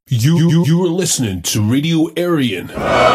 You are listening to Radio Aryan.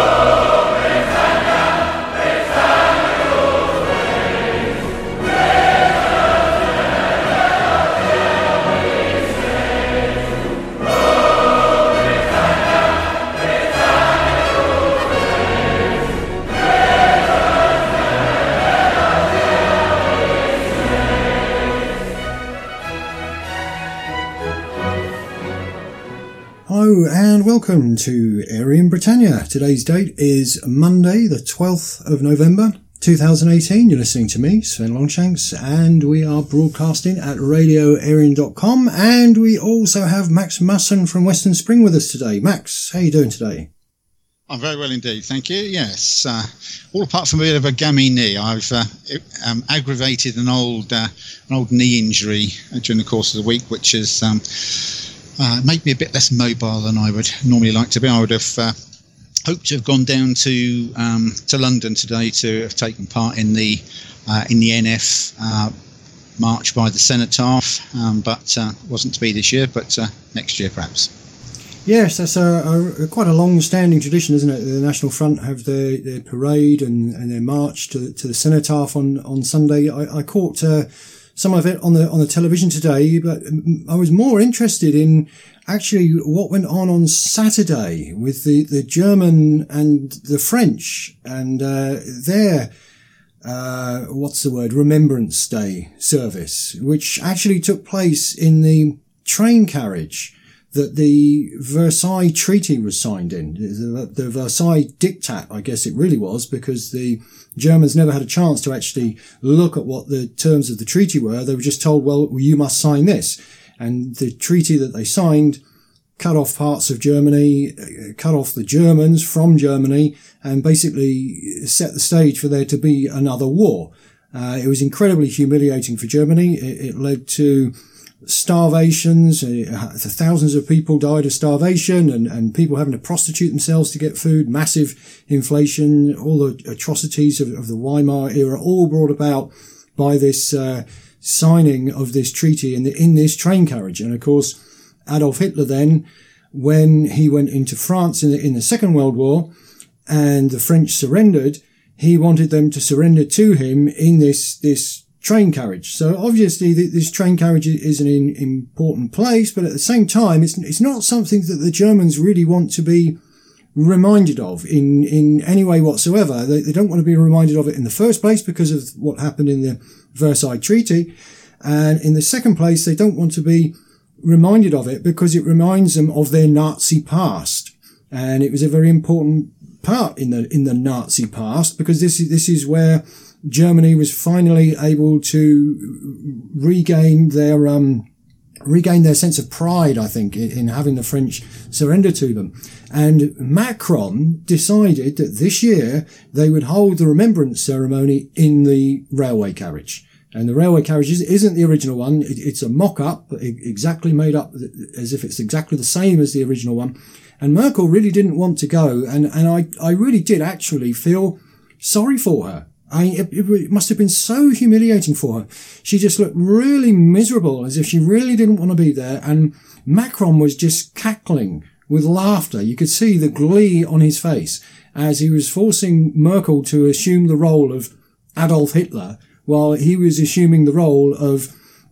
Hello and welcome to Aryan Britannia. Today's date is Monday, the 12th of November 2018. You're listening to me, Sven Longshanks, and we are broadcasting at radioaryan.com, and we also have Max Musson from Western Spring with us today. Max, how are you doing today? I'm very well indeed, thank you. Yes, all apart from a bit of a gammy knee. I've aggravated an old knee injury during the course of the week, which has made me a bit less mobile than I would normally like to be. I would have hoped to have gone down to London today to have taken part in the NF march by the Cenotaph, but wasn't to be this year, but next year perhaps. Yes, that's quite a long-standing tradition, isn't it? The National Front have their parade and their march to the Cenotaph on Sunday. I caught some of it on the television today, but I was more interested in actually what went on Saturday with the German and the French and their Remembrance Day service, which actually took place in the train carriage that the Versailles Treaty was signed in. The Versailles Diktat, I guess it really was, because the Germans never had a chance to actually look at what the terms of the treaty were. They were just told, well, you must sign this. And the treaty that they signed cut off parts of Germany, cut off the Germans from Germany, and basically set the stage for there to be another war. It was incredibly humiliating for Germany. It led to starvations. Thousands of people died of starvation and people having to prostitute themselves to get food, massive inflation, all the atrocities of the Weimar era, all brought about by this signing of this treaty in this train carriage. And of course, Adolf Hitler then, when he went into France in the Second World War and the French surrendered, he wanted them to surrender to him in this train carriage. So obviously this train carriage is an important place, but at the same time, it's not something that the Germans really want to be reminded of in any way whatsoever. They don't want to be reminded of it in the first place because of what happened in the Versailles Treaty. And in the second place, they don't want to be reminded of it because it reminds them of their Nazi past. And it was a very important part in the Nazi past, because this is where Germany was finally able to regain their sense of pride, I think, in having the French surrender to them. And Macron decided that this year they would hold the remembrance ceremony in the railway carriage. And the railway carriage isn't the original one. It's a mock-up, exactly made up as if it's exactly the same as the original one. And Merkel really didn't want to go. And I really did actually feel sorry for her. It must have been so humiliating for her. She just looked really miserable, as if she really didn't want to be there. And Macron was just cackling with laughter. You could see the glee on his face as he was forcing Merkel to assume the role of Adolf Hitler, while he was assuming the role of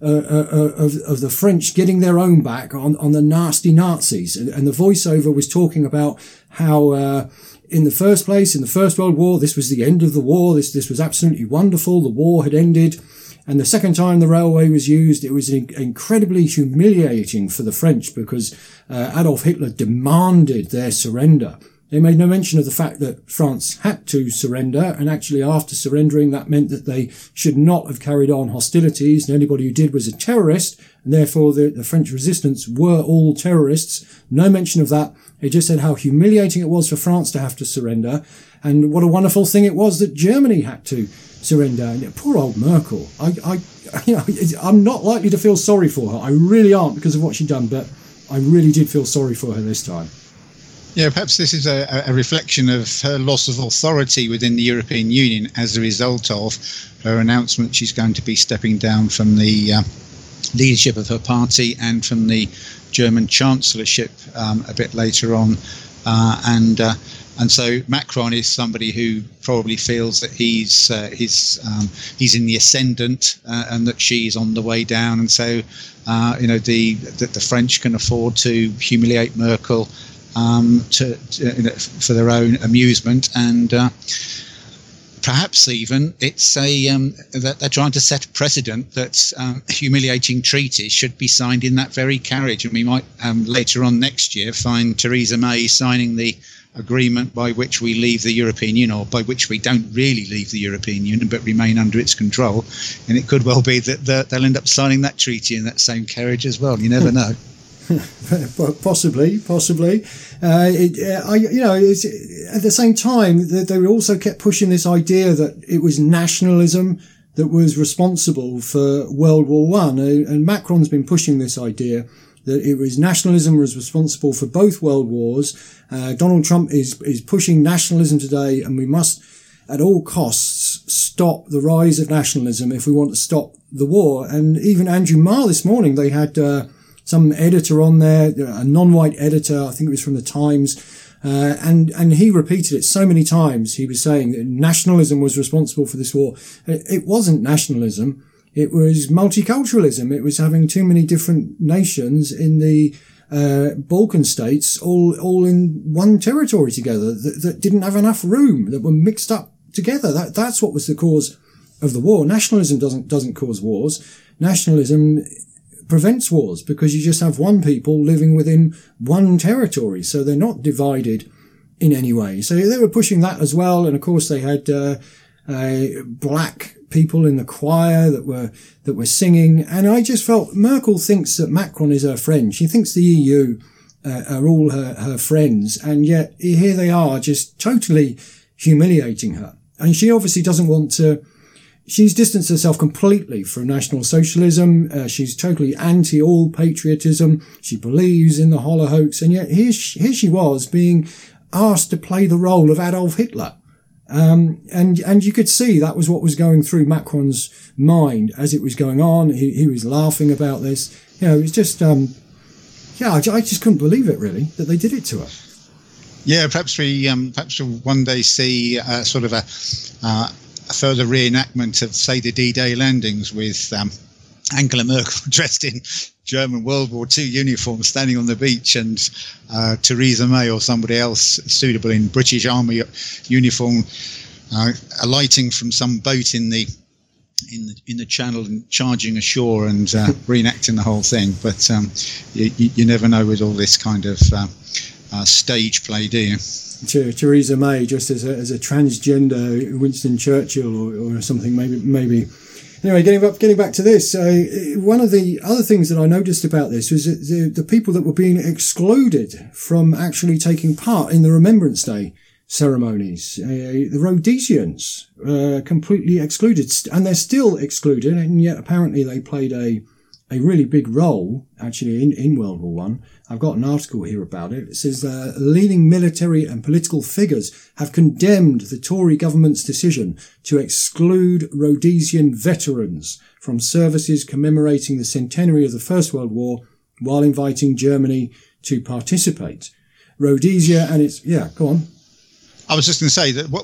the French getting their own back on the nasty Nazis. And the voiceover was talking about how, in the first place, in the First World War, this was the end of the war. This was absolutely wonderful. The war had ended. And the second time the railway was used, it was incredibly humiliating for the French because Adolf Hitler demanded their surrender. They made no mention of the fact that France had to surrender, and actually after surrendering, that meant that they should not have carried on hostilities, and anybody who did was a terrorist, and therefore the French resistance were all terrorists. No mention of that. It just said how humiliating it was for France to have to surrender, and what a wonderful thing it was that Germany had to surrender. And poor old Merkel. I'm not likely to feel sorry for her. I really aren't, because of what she'd done, but I really did feel sorry for her this time. Yeah, perhaps this is a reflection of her loss of authority within the European Union as a result of her announcement she's going to be stepping down from the leadership of her party and from the German chancellorship a bit later on, and so Macron is somebody who probably feels that he's in the ascendant and that she's on the way down, and so the French can afford to humiliate Merkel for their own amusement, and perhaps even it's that they're trying to set a precedent that humiliating treaties should be signed in that very carriage, and we might later on next year find Theresa May signing the agreement by which we leave the European Union, or by which we don't really leave the European Union but remain under its control, and it could well be that they'll end up signing that treaty in that same carriage as well. You never know. Possibly. It's, at the same time, they also kept pushing this idea that it was nationalism that was responsible for World War One, and Macron's been pushing this idea that it was nationalism was responsible for both world wars. Donald Trump is pushing nationalism today, and we must, at all costs, stop the rise of nationalism if we want to stop the war. And even Andrew Marr this morning, they had some editor on there, a non-white editor, I think it was from the Times, and he repeated it so many times. He was saying that nationalism was responsible for this war. It wasn't nationalism. It was multiculturalism. It was having too many different nations in the Balkan states all in one territory together that didn't have enough room, that were mixed up together. That's what was the cause of the war. Nationalism doesn't cause wars. Nationalism prevents wars because you just have one people living within one territory, so they're not divided in any way. So they were pushing that as well, and of course they had black people in the choir that were singing, and I just felt Merkel thinks that Macron is her friend. She thinks the EU are all her friends, and yet here they are just totally humiliating her. And she obviously doesn't want to. She's distanced herself completely from National Socialism. She's totally anti all patriotism. She believes in the Holocaust, and yet here she was being asked to play the role of Adolf Hitler. And you could see that was what was going through Macron's mind as it was going on. He was laughing about this. It was just, I just couldn't believe it, really, that they did it to her. Yeah, perhaps we'll one day see sort of a further reenactment of, say, the D-Day landings with Angela Merkel dressed in German World War II uniform standing on the beach, and Theresa May or somebody else suitable in British Army uniform alighting from some boat in the channel and charging ashore and reenacting the whole thing. But you never know with all this kind of stage play, do you? Theresa May just as a transgender Winston Churchill or something, maybe. Anyway, getting back to this, one of the other things that I noticed about this was that the people that were being excluded from actually taking part in the Remembrance Day ceremonies, the Rhodesians, completely excluded, and they're still excluded, and yet apparently they played a really big role actually in World War One. I've got an article here about it. It says leading military and political figures have condemned the Tory government's decision to exclude Rhodesian veterans from services commemorating the centenary of the First World War while inviting Germany to participate. Rhodesia and its... Yeah, go on. I was just going to say that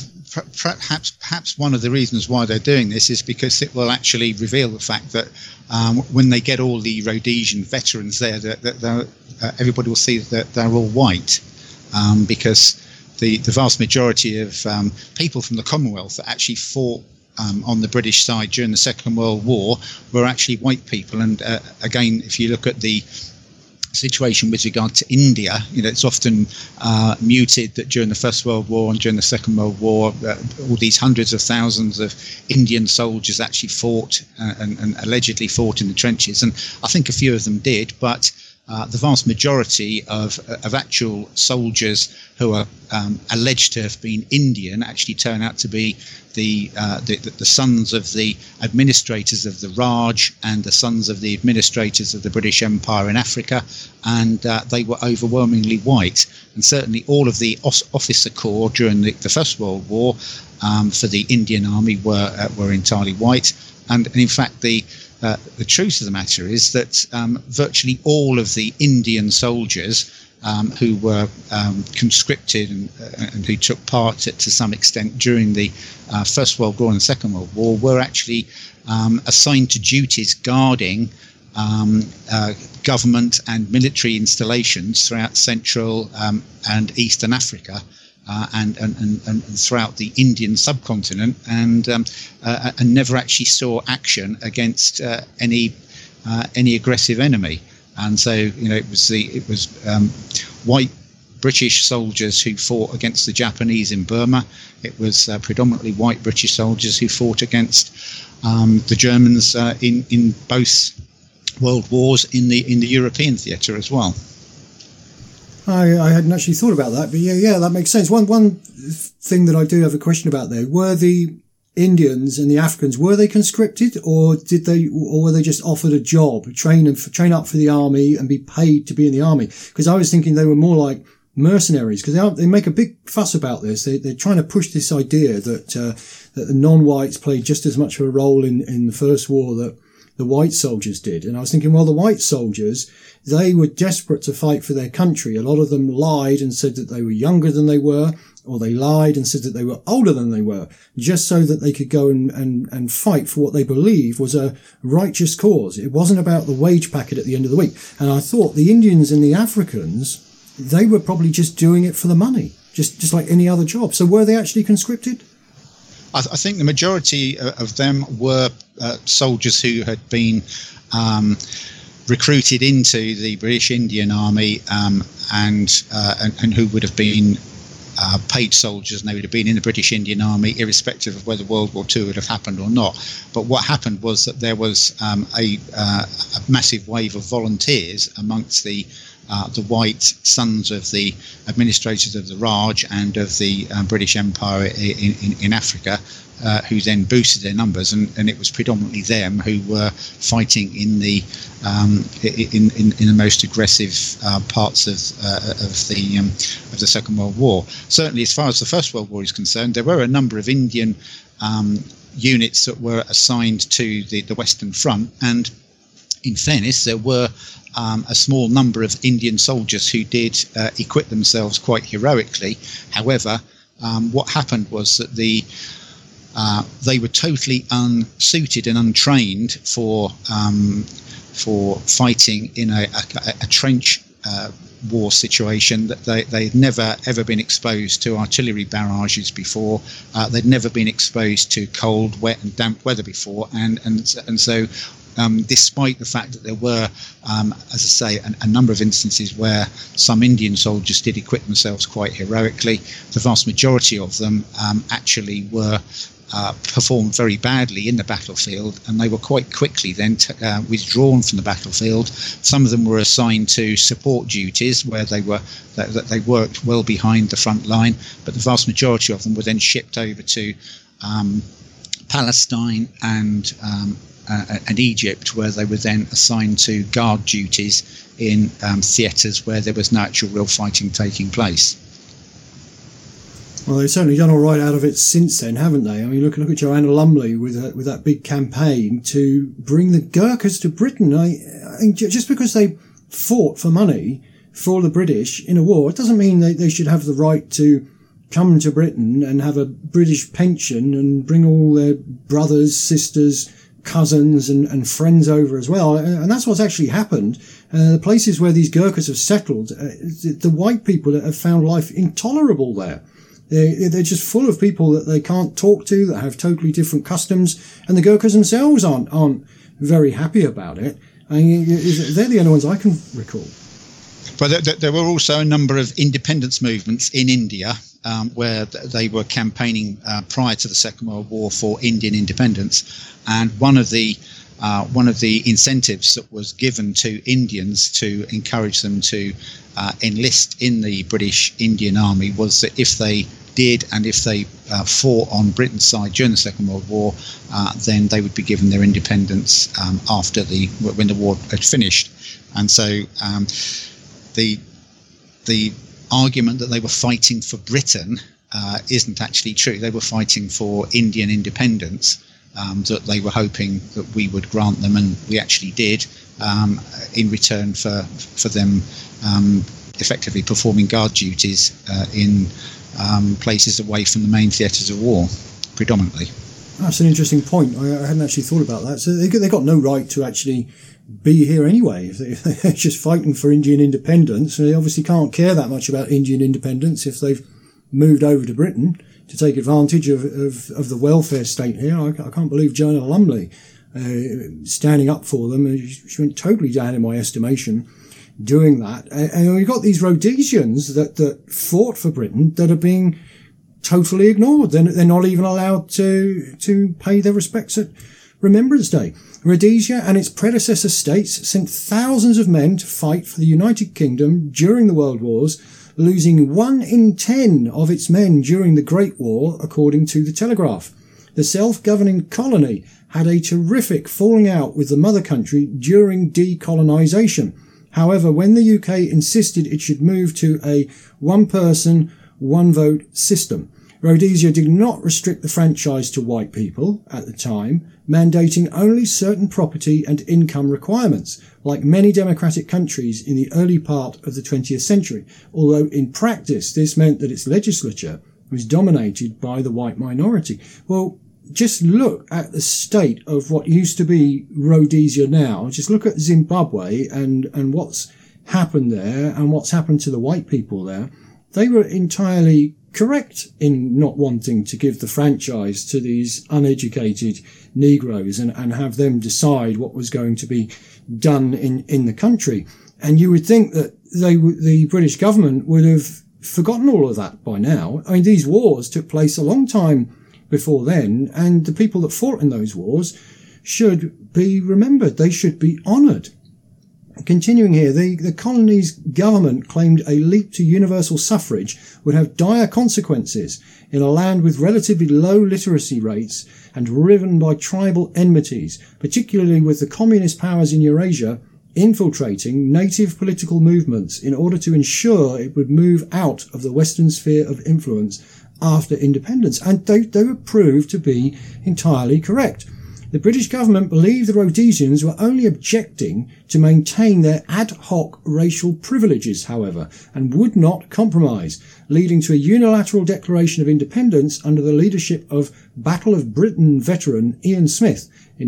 perhaps one of the reasons why they're doing this is because it will actually reveal the fact that when they get all the Rhodesian veterans there, that everybody will see that they're all white, because the vast majority of people from the Commonwealth that actually fought on the British side during the Second World War were actually white people. And again, if you look at the situation with regard to India, it's often muted that during the First World War and during the Second World War, all these hundreds of thousands of Indian soldiers actually fought and allegedly fought in the trenches. And I think a few of them did, but the vast majority of actual soldiers who are alleged to have been Indian actually turn out to be the sons of the administrators of the Raj and the sons of the administrators of the British Empire in Africa, and they were overwhelmingly white. And certainly all of the officer corps during the First World War for the Indian Army were entirely white. And in fact, the the truth of the matter is that virtually all of the Indian soldiers who were conscripted and who took part to some extent during the First World War and the Second World War were actually assigned to duties guarding government and military installations throughout Central and Eastern Africa. And throughout the Indian subcontinent, and never actually saw action against any aggressive enemy. And so, it was white British soldiers who fought against the Japanese in Burma. It was predominantly white British soldiers who fought against the Germans in both world wars in the European theatre as well. I hadn't actually thought about that, but yeah, that makes sense. One thing that I do have a question about there: were the Indians and the Africans, were they conscripted, or were they just offered a job, train up for the army and be paid to be in the army? Because I was thinking they were more like mercenaries, because they make a big fuss about this. They're trying to push this idea that the non-whites played just as much of a role in the First War that the white soldiers did. And I was thinking, well, the white soldiers, they were desperate to fight for their country. A lot of them lied and said that they were younger than they were, or they lied and said that they were older than they were, just so that they could go and fight for what they believed was a righteous cause. It wasn't about the wage packet at the end of the week. And I thought the Indians and the Africans, they were probably just doing it for the money, just like any other job. So were they actually conscripted? I think the majority of them were soldiers who had been recruited into the British Indian Army and who would have been paid soldiers, and they would have been in the British Indian Army irrespective of whether World War II would have happened or not. But what happened was that there was a massive wave of volunteers amongst the white sons of the administrators of the Raj and of the British Empire in Africa, who then boosted their numbers, and it was predominantly them who were fighting in the most aggressive parts of the Second World War. Certainly, as far as the First World War is concerned, there were a number of Indian units that were assigned to the Western Front, and in fairness, there were a small number of Indian soldiers who did equip themselves quite heroically. However, what happened was that they were totally unsuited and untrained for fighting in a trench war situation. That they'd never ever been exposed to artillery barrages before. They'd never been exposed to cold, wet, and damp weather before, and so. Despite the fact that there were, as I say, a number of instances where some Indian soldiers did equip themselves quite heroically, the vast majority of them actually were performed very badly in the battlefield, and they were quite quickly then withdrawn from the battlefield. Some of them were assigned to support duties where they worked well behind the front line, but the vast majority of them were then shipped over to Palestine and Egypt, where they were then assigned to guard duties in theatres where there was no actual real fighting taking place. Well, they've certainly done all right out of it since then, haven't they? I mean, look at Joanna Lumley with that big campaign to bring the Gurkhas to Britain. I just because they fought for money for the British in a war, it doesn't mean they should have the right to come to Britain and have a British pension and bring all their brothers, sisters, cousins and friends over as well. And that's what's actually happened. The places where these Gurkhas have settled, the white people have found life intolerable there. They're just full of people that they can't talk to, that have totally different customs, and the Gurkhas themselves aren't very happy about it. I mean, they're the only ones I can recall. But there were also a number of independence movements in India where they were campaigning prior to the Second World War for Indian independence, and one of the incentives that was given to Indians to encourage them to enlist in the British Indian Army was that if they did and if they fought on Britain's side during the Second World War, then they would be given their independence when the war had finished. And so the argument that they were fighting for Britain isn't actually true. They were fighting for Indian independence. that they were hoping that we would grant them, and we actually did, in return for them effectively performing guard duties in places away from the main theatres of war, predominantly. That's an interesting point. I hadn't actually thought about that. So they got no right to actually be here anyway. If they're just fighting for Indian independence, they obviously can't care that much about Indian independence if they've moved over to Britain to take advantage of the welfare state here. I can't believe Joanna Lumley standing up for them. She went totally down in my estimation doing that. And we've got these Rhodesians that fought for Britain that are being totally ignored. They're not even allowed to pay their respects at Remembrance Day. Rhodesia and its predecessor states sent thousands of men to fight for the United Kingdom during the World Wars, losing 1 in 10 of its men during the Great War, according to the Telegraph. The self-governing colony had a terrific falling out with the mother country during decolonisation. However, when the UK insisted it should move to a one-person, one-vote system, Rhodesia did not restrict the franchise to white people at the time, mandating only certain property and income requirements, like many democratic countries in the early part of the 20th century, although in practice this meant that its legislature was dominated by the white minority. Well, just look at the state of what used to be Rhodesia now. Just look at Zimbabwe and what's happened there and what's happened to the white people there. They were entirely correct in not wanting to give the franchise to these uneducated Negroes and have them decide what was going to be done in the country. And you would think that the British government would have forgotten all of that by now. I mean, these wars took place a long time before then, and the people that fought in those wars should be remembered. They should be honoured. Continuing here, the colony's government claimed a leap to universal suffrage would have dire consequences in a land with relatively low literacy rates and riven by tribal enmities, particularly with the communist powers in Eurasia infiltrating native political movements in order to ensure it would move out of the Western sphere of influence after independence. And they were proved to be entirely correct. The British government believed the Rhodesians were only objecting to maintain their ad hoc racial privileges, however, and would not compromise, leading to a unilateral declaration of independence under the leadership of Battle of Britain veteran Ian Smith in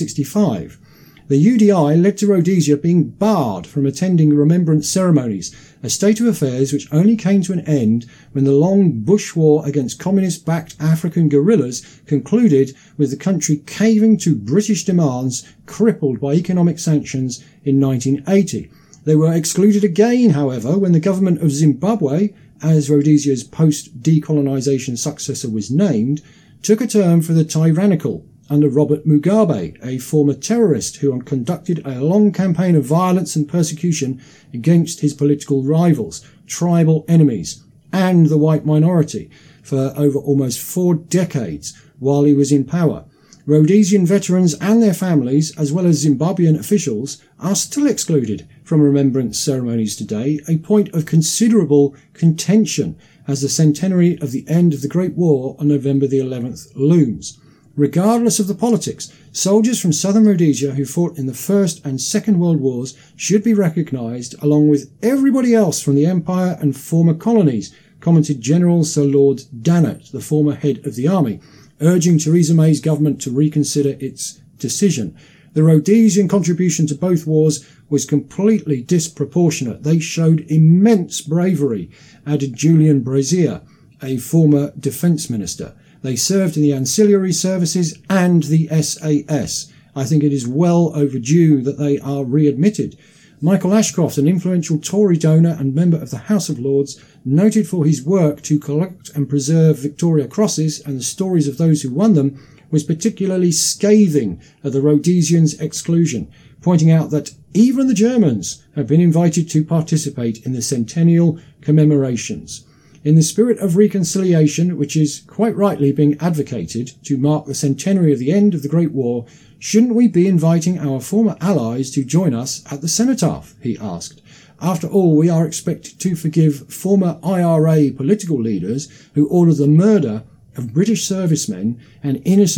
1965. The UDI led to Rhodesia being barred from attending remembrance ceremonies, a state of affairs which only came to an end when the long Bush war against communist-backed African guerrillas concluded with the country caving to British demands crippled by economic sanctions in 1980. They were excluded again, however, when the government of Zimbabwe, as Rhodesia's post-decolonisation successor was named, took a turn for the tyrannical under Robert Mugabe, a former terrorist who conducted a long campaign of violence and persecution against his political rivals, tribal enemies, and the white minority for over almost 4 decades while he was in power. Rhodesian veterans and their families, as well as Zimbabwean officials, are still excluded from remembrance ceremonies today, a point of considerable contention as the centenary of the end of the Great War on November the 11th looms. Regardless of the politics, soldiers from southern Rhodesia who fought in the First and Second World Wars should be recognised along with everybody else from the Empire and former colonies, commented General Sir Lord Dannatt, the former head of the army, urging Theresa May's government to reconsider its decision. The Rhodesian contribution to both wars was completely disproportionate. They showed immense bravery, added Julian Brazier, a former defence minister. They served in the ancillary services and the SAS. I think it is well overdue that they are readmitted. Michael Ashcroft, an influential Tory donor and member of the House of Lords, noted for his work to collect and preserve Victoria Crosses and the stories of those who won them, was particularly scathing of the Rhodesians' exclusion, pointing out that even the Germans have been invited to participate in the centennial commemorations. In the spirit of reconciliation, which is quite rightly being advocated to mark the centenary of the end of the Great War, shouldn't we be inviting our former allies to join us at the cenotaph, he asked. After all, we are expected to forgive former IRA political leaders who ordered the murder of British servicemen and innocent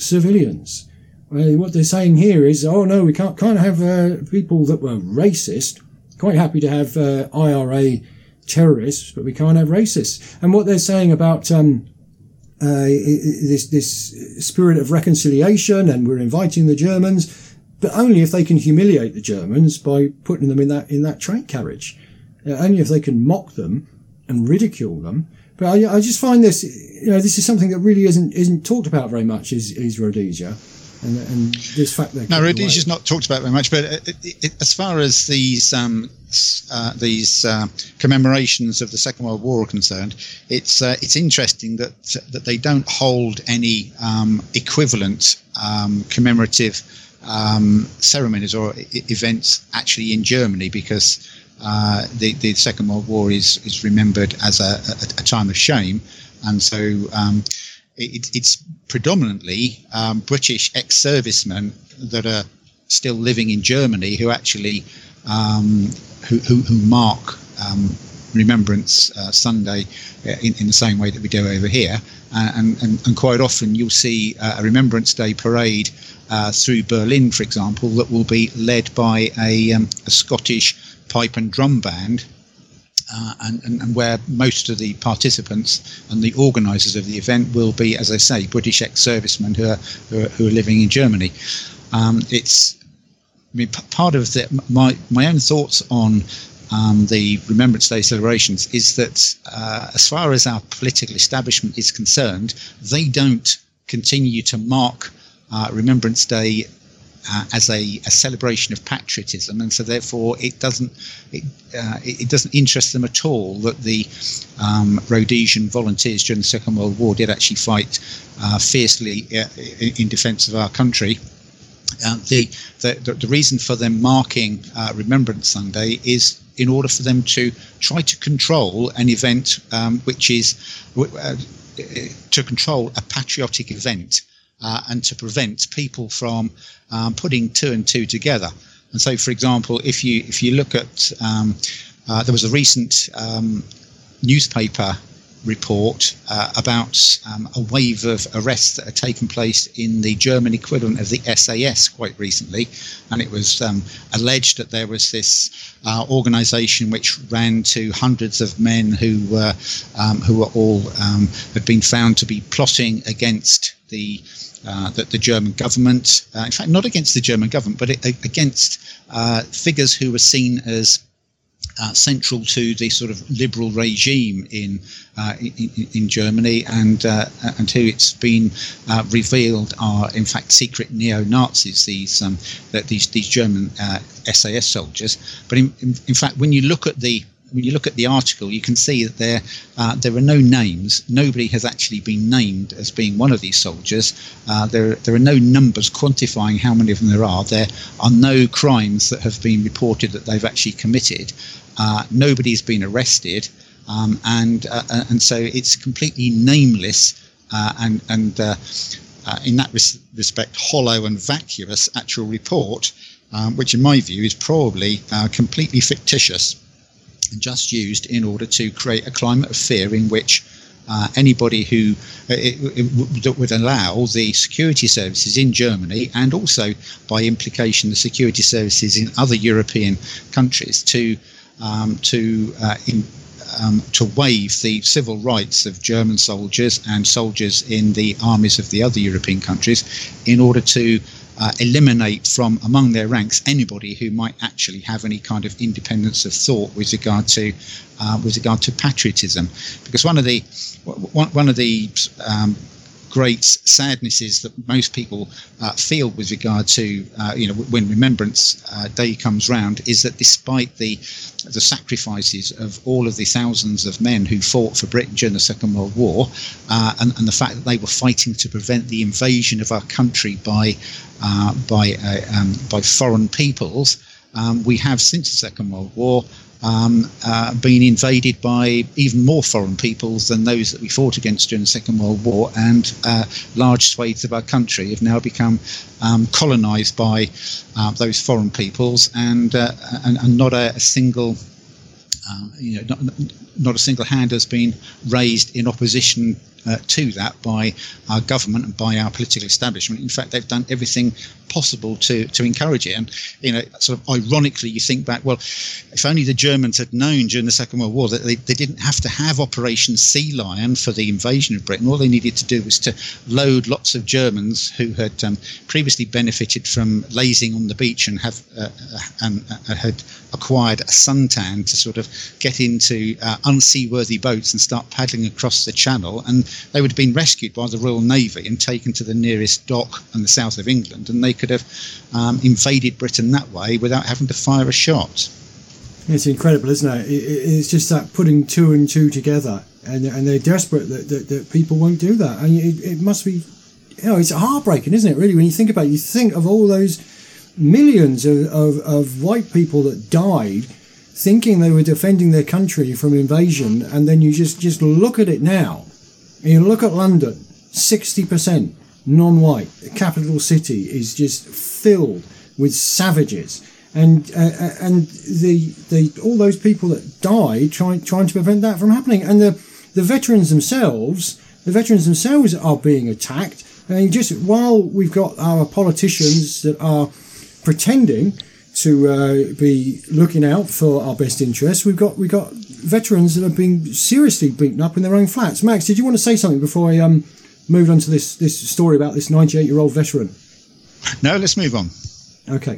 civilians. What they're saying here is, oh no, we can't have people that were racist. Quite happy to have IRA terrorists, but we can't have racists. And what they're saying about this spirit of reconciliation, and we're inviting the Germans, but only if they can humiliate the Germans by putting them in that train carriage. Only if they can mock them and ridicule them. But I just find this, this is something that really isn't talked about very much. Is Rhodesia. And this fact that Rhodesia's not talked about very much, but as far as these commemorations of the Second World War are concerned, it's interesting that they don't hold any equivalent commemorative ceremonies or events actually in Germany, because the Second World War is remembered as a time of shame, and so. It's predominantly British ex-servicemen that are still living in Germany who actually who mark Remembrance Sunday in the same way that we do over here, and quite often you'll see a Remembrance Day parade through Berlin, for example, that will be led by a Scottish pipe and drum band. And where most of the participants and the organisers of the event will be, as I say, British ex-servicemen who are living in Germany. Part of my own thoughts on the Remembrance Day celebrations is that as far as our political establishment is concerned, they don't continue to mark Remembrance Day as a celebration of patriotism, and so therefore it doesn't interest them at all that the Rhodesian volunteers during the Second World War did actually fight fiercely in defence of our country. The reason for them marking Remembrance Sunday is in order for them to try to control an event which is to control a patriotic event. And to prevent people from putting two and two together. And so, for example, if you look at there was a recent newspaper report about a wave of arrests that had taken place in the German equivalent of the SAS quite recently, and it was alleged that there was this organisation which ran to hundreds of men who were all had been found to be plotting against the German government, in fact, not against the German government, but against figures who were seen as central to the sort of liberal regime in Germany, and who it's been revealed are in fact secret neo-Nazis. These German SAS soldiers. But in fact, when you look at the article, you can see that there are no names. Nobody has actually been named as being one of these soldiers. There are no numbers quantifying how many of them there are. There are no crimes that have been reported that they've actually committed. Nobody's been arrested, and so it's completely nameless and in that respect hollow and vacuous actual report, which in my view is probably completely fictitious. Just used in order to create a climate of fear in which anybody who that would allow the security services in Germany, and also by implication the security services in other European countries, to waive the civil rights of German soldiers and soldiers in the armies of the other European countries, in order to eliminate from among their ranks anybody who might actually have any kind of independence of thought with regard to patriotism. Because one of the great sadnesses that most people feel with regard to when Remembrance Day comes round is that despite the sacrifices of all of the thousands of men who fought for Britain during the Second World War, and the fact that they were fighting to prevent the invasion of our country by foreign peoples, we have since the Second World War been invaded by even more foreign peoples than those that we fought against during the Second World War, and large swathes of our country have now become colonised by those foreign peoples, and not a single not a single hand has been raised in opposition to that by our government and by our political establishment. In fact, they've done everything possible to encourage it. And, sort of ironically, you think back, well, if only the Germans had known during the Second World War that they didn't have to have Operation Sea Lion for the invasion of Britain. All they needed to do was to load lots of Germans who had previously benefited from lazing on the beach and had acquired a suntan to sort of get into unseaworthy boats and start paddling across the channel, and they would have been rescued by the Royal Navy and taken to the nearest dock in the south of England, and they could have invaded Britain that way without having to fire a shot. It's incredible, isn't it? It's just that putting two and two together, and they're desperate that people won't do that. And it must be, it's heartbreaking, isn't it, really, when you think about it? You think of all those millions of white people that died thinking they were defending their country from invasion, and then you just look at it now. You look at London, 60% non-white. The capital city is just filled with savages, and the all those people that died trying to prevent that from happening, and the veterans themselves are being attacked. And just while we've got our politicians that are pretending to be looking out for our best interests, we've got veterans that are being seriously beaten up in their own flats. Max, did you want to say something before I moved on to this story about this 98-year-old veteran? No, let's move on. Okay.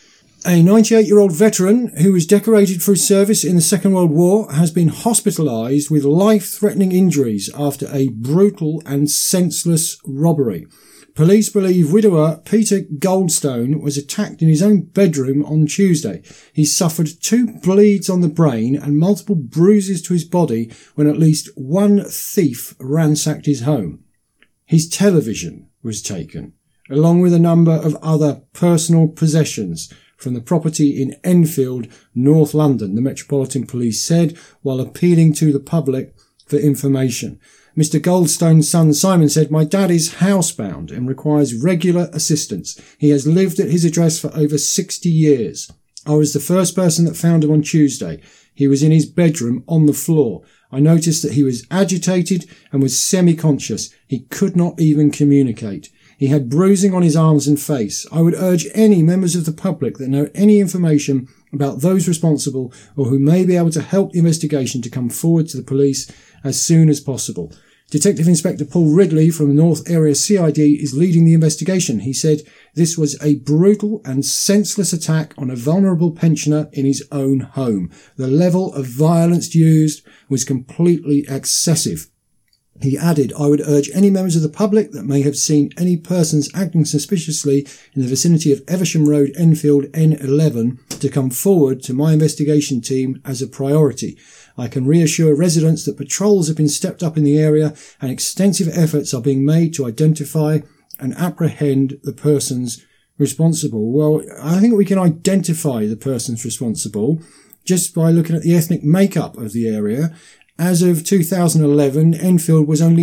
A 98-year-old veteran who was decorated for his service in the Second World War has been hospitalised with life-threatening injuries after a brutal and senseless robbery. Police believe widower Peter Goldstone was attacked in his own bedroom on Tuesday. He suffered 2 bleeds on the brain and multiple bruises to his body when at least one thief ransacked his home. His television was taken, along with a number of other personal possessions from the property in Enfield, North London, the Metropolitan Police said, while appealing to the public for information. Mr. Goldstone's son Simon said, "My dad is housebound and requires regular assistance. He has lived at his address for over 60 years. I was the first person that found him on Tuesday. He was in his bedroom on the floor. I noticed that he was agitated and was semi-conscious. He could not even communicate. He had bruising on his arms and face. I would urge any members of the public that know any information about those responsible or who may be able to help the investigation to come forward to the police as soon as possible." Detective Inspector Paul Ridley from North Area CID is leading the investigation. He said this was a brutal and senseless attack on a vulnerable pensioner in his own home. The level of violence used was completely excessive. He added, "I would urge any members of the public that may have seen any persons acting suspiciously in the vicinity of Evesham Road, Enfield, N11, to come forward to my investigation team as a priority. I can reassure residents that patrols have been stepped up in the area and extensive efforts are being made to identify and apprehend the persons responsible." Well, I think we can identify the persons responsible just by looking at the ethnic makeup of the area. As of 2011, Enfield was only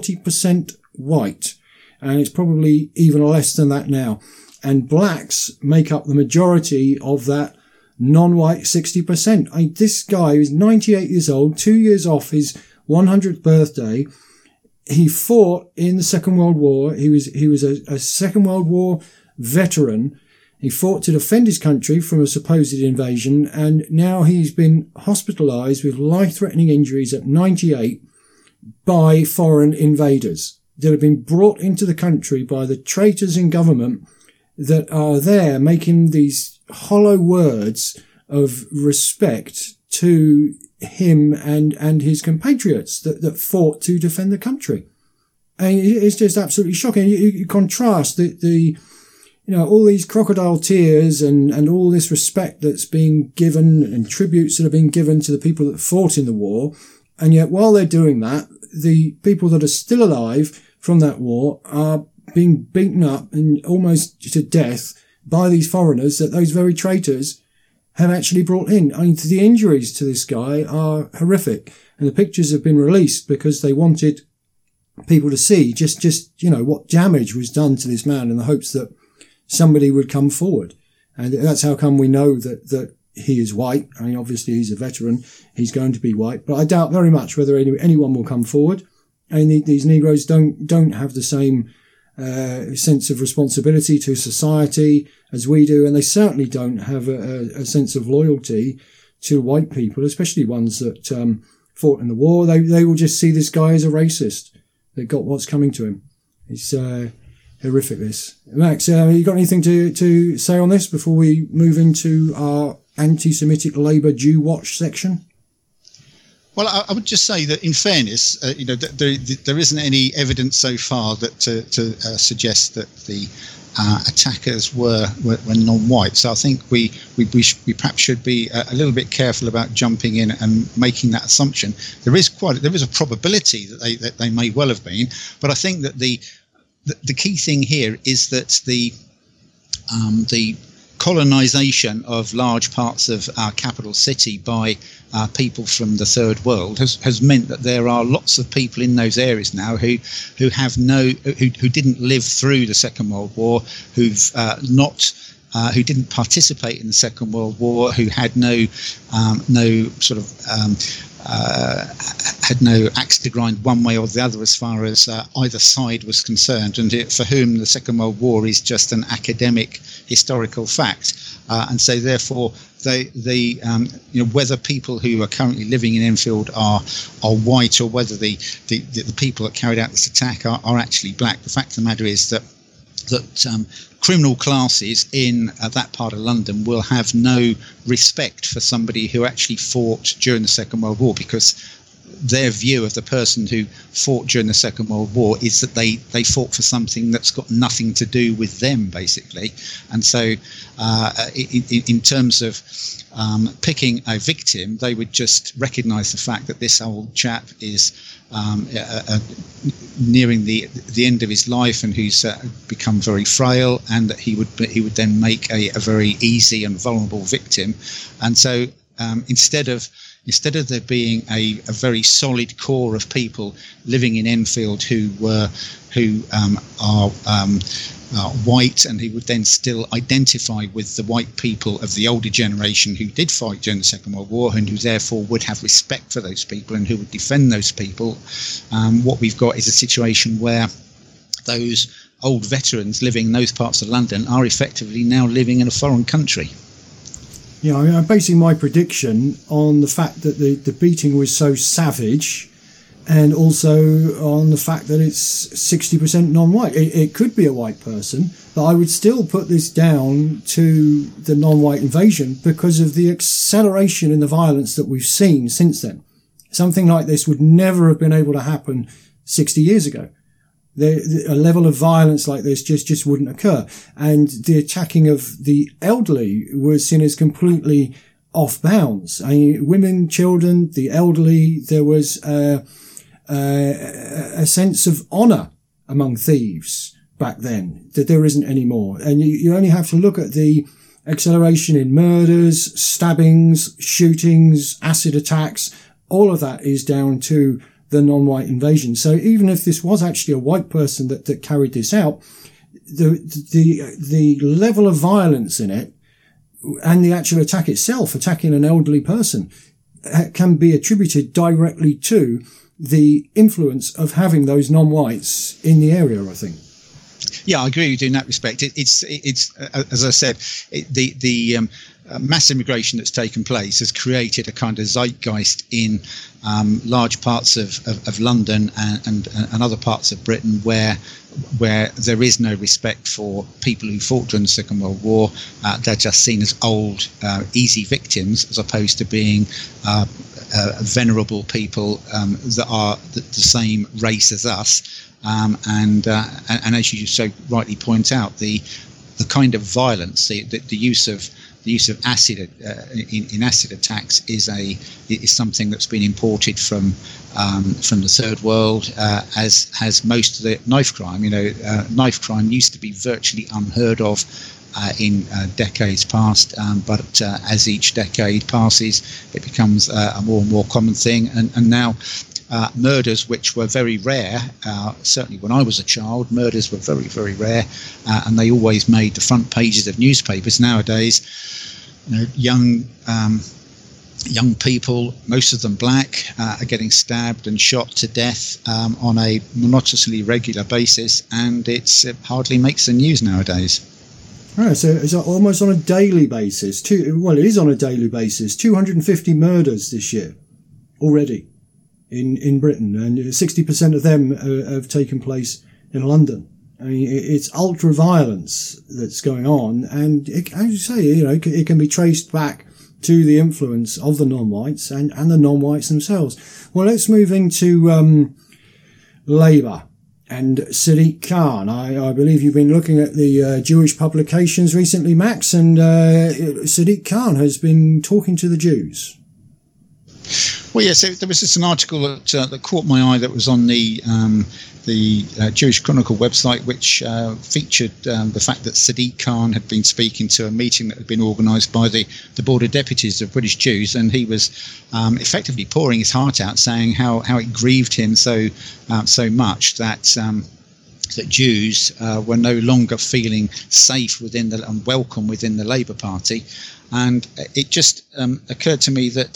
40% white, and it's probably even less than that now. And blacks make up the majority of that non-white 60%. This guy is 98 years old, 2 years off his 100th birthday. He fought in the Second World War. He was a Second World War veteran. He fought to defend his country from a supposed invasion, and now he's been hospitalised with life-threatening injuries at 98 by foreign invaders that have been brought into the country by the traitors in government that are there making these hollow words of respect to him and his compatriots that fought to defend the country. And it's just absolutely shocking. You contrast the all these crocodile tears and all this respect that's being given and tributes that are being given to the people that fought in the war. And yet while they're doing that, the people that are still alive from that war are being beaten up and almost to death by these foreigners that those very traitors have actually brought in. The injuries to this guy are horrific. And the pictures have been released because they wanted people to see just what damage was done to this man in the hopes that somebody would come forward. And that's how come we know that he is white. Obviously he's a veteran. He's going to be white, but I doubt very much whether anyone will come forward. and these Negroes don't have the same sense of responsibility to society as we do, and they certainly don't have a sense of loyalty to white people, especially ones that fought in the war. They will just see this guy as a racist that got what's coming to him. It's horrific, this. Max, you got anything to say on this before we move into our anti-Semitic Labour Jew Watch section? Well, I would just say that, in fairness, there isn't any evidence so far that to suggest that the attackers were non-white. So I think we perhaps should be a little bit careful about jumping in and making that assumption. There is a probability that they may well have been, but I think that the key thing here is that the colonization of large parts of our capital city by people from the third world has meant that there are lots of people in those areas now who didn't live through the Second World War, who didn't participate in the Second World War, who had no axe to grind one way or the other as far as either side was concerned, and for whom the Second World War is just an academic historical fact, and so therefore whether people who are currently living in Enfield are white, or whether the people that carried out this attack are actually black, the fact of the matter is that criminal classes in that part of London will have no respect for somebody who actually fought during the Second World War, because their view of the person who fought during the Second World War is that they fought for something that's got nothing to do with them, basically. And so in terms of picking a victim, they would just recognise the fact that this old chap is nearing the end of his life, and who's become very frail, and that he would then make a very easy and vulnerable victim. And so instead of there being a very solid core of people living in Enfield who are white, and who would then still identify with the white people of the older generation who did fight during the Second World War, and who therefore would have respect for those people and who would defend those people, what we've got is a situation where those old veterans living in those parts of London are effectively now living in a foreign country. Yeah, I mean, I'm basing my prediction on the fact that the beating was so savage, and also on the fact that it's 60% non-white. It could be a white person, but I would still put this down to the non-white invasion because of the acceleration in the violence that we've seen since then. Something like this would never have been able to happen 60 years ago. A level of violence like this just wouldn't occur. And the attacking of the elderly was seen as completely off bounds. I mean, women, children, the elderly, there was a sense of honour among thieves back then that there isn't anymore. And you only have to look at the acceleration in murders, stabbings, shootings, acid attacks. All of that is down to the non-white invasion. So even if this was actually a white person that carried this out, the level of violence in it and the actual attack itself, attacking an elderly person, can be attributed directly to the influence of having those non-whites in the area, I think. Yeah, I agree with you in that respect. It's as I said, the mass immigration that's taken place has created a kind of zeitgeist in large parts of London and other parts of Britain where there is no respect for people who fought during the Second World War. They're just seen as old, easy victims, as opposed to being venerable people that are the same race as us. And as you so rightly point out, the kind of violence, the use of acid in acid attacks is something that's been imported from the third world, as has most of the knife crime. Knife crime used to be virtually unheard of in decades past, but as each decade passes, it becomes a more and more common thing, and now murders which were very rare, certainly when I was a child, murders were very, very rare, and they always made the front pages of newspapers. Nowadays, young young people, most of them black, are getting stabbed and shot to death on a monotonously regular basis, and it hardly makes the news nowadays. Right, so it's almost on a daily basis. It is on a daily basis. 250 murders this year already in Britain, and 60% of them have taken place in London. I mean, it's ultra violence that's going on, and as you say, it can be traced back to the influence of the non-whites and the non-whites themselves. Well, let's move into Labour and Sadiq Khan. I believe you've been looking at the Jewish publications recently, Max, and Sadiq Khan has been talking to the Jews. Well, yes, there was just an article that caught my eye that was on the Jewish Chronicle website, which featured the fact that Sadiq Khan had been speaking to a meeting that had been organised by the Board of Deputies of British Jews, and he was effectively pouring his heart out, saying how it grieved him so much that Jews were no longer feeling safe and welcome within the Labour Party. And it just occurred to me that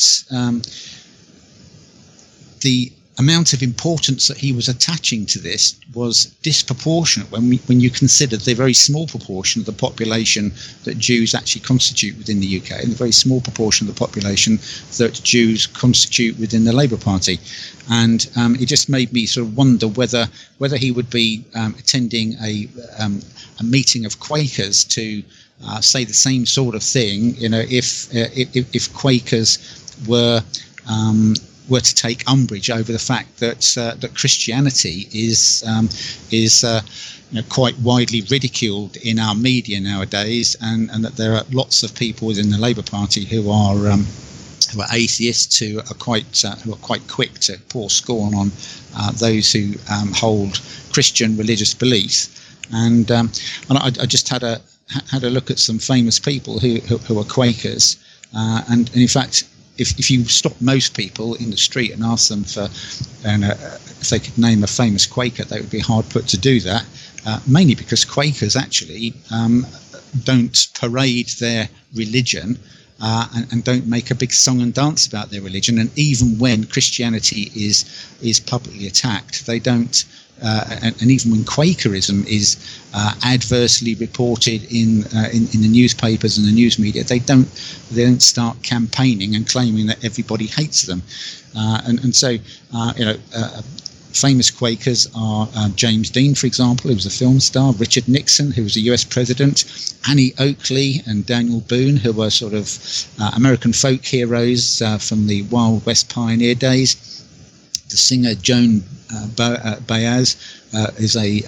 the amount of importance that he was attaching to this was disproportionate when you consider the very small proportion of the population that Jews actually constitute within the UK, and the very small proportion of the population that Jews constitute within the Labour Party. And it just made me sort of wonder whether he would be attending a meeting of Quakers to say the same sort of thing, if Quakers were to take umbrage over the fact that Christianity is quite widely ridiculed in our media nowadays, and that there are lots of people within the Labour Party who are atheists, who are quite quick to pour scorn on those who hold Christian religious beliefs. And I just had a look at some famous people who are Quakers, and in fact, if you stop most people in the street and ask them if they could name a famous Quaker, they would be hard put to do that, mainly because Quakers actually don't parade their religion and don't make a big song and dance about their religion. And even when Christianity is publicly attacked, they don't. And even when Quakerism is adversely reported in the newspapers and the news media, they don't start campaigning and claiming that everybody hates them. So famous Quakers are James Dean, for example, who was a film star; Richard Nixon, who was a US president; Annie Oakley and Daniel Boone, who were sort of American folk heroes from the Wild West pioneer days. The singer Joan Baez is a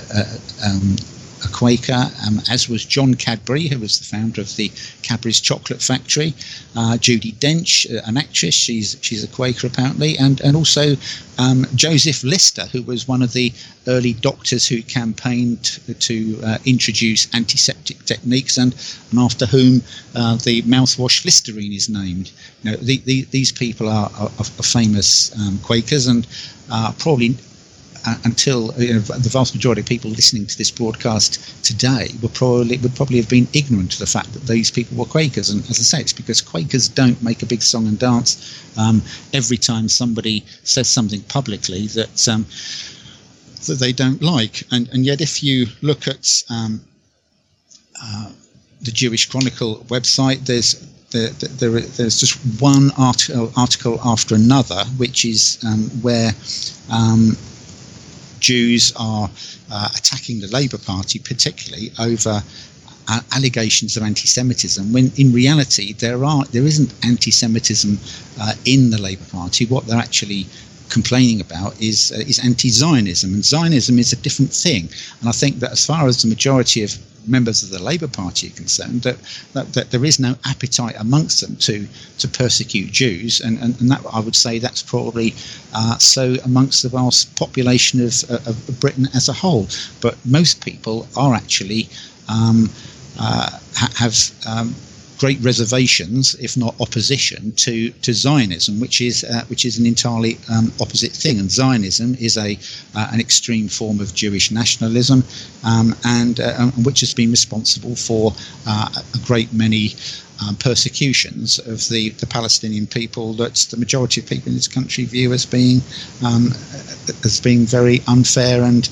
Quaker, as was John Cadbury, who was the founder of the Cadbury's Chocolate Factory. Judi Dench, an actress, she's a Quaker apparently, and also Joseph Lister, who was one of the early doctors who campaigned to introduce antiseptic techniques, and after whom the mouthwash Listerine is named. These people are famous Quakers, and probably until the vast majority of people listening to this broadcast today would probably have been ignorant of the fact that these people were Quakers. And as I say, it's because Quakers don't make a big song and dance every time somebody says something publicly that they don't like. And yet, if you look at the Jewish Chronicle website, there's just one article after another, which is where Jews are attacking the Labour Party, particularly over allegations of anti-Semitism, when in reality there isn't anti-Semitism in the Labour Party. What they're actually complaining about is anti-Zionism, and Zionism is a different thing. And I think that as far as the majority of members of the Labour Party are concerned, that there is no appetite amongst them to persecute Jews, and that I would say that's probably so amongst the vast population of Britain as a whole. But most people are actually have great reservations, if not opposition, to Zionism, which is an entirely opposite thing. And Zionism is an extreme form of Jewish nationalism, and which has been responsible for a great many persecutions of the Palestinian people that the majority of people in this country view as being very unfair and